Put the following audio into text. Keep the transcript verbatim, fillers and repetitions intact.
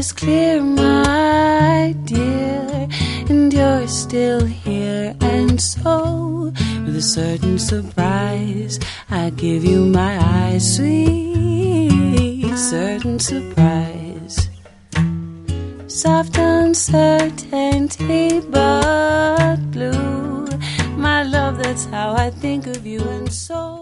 is clear, my dear, and you're still here. And so, with a certain surprise, I give you my eyes, sweet, certain surprise. Soft uncertainty, but blue, my love, that's how I think of you. And so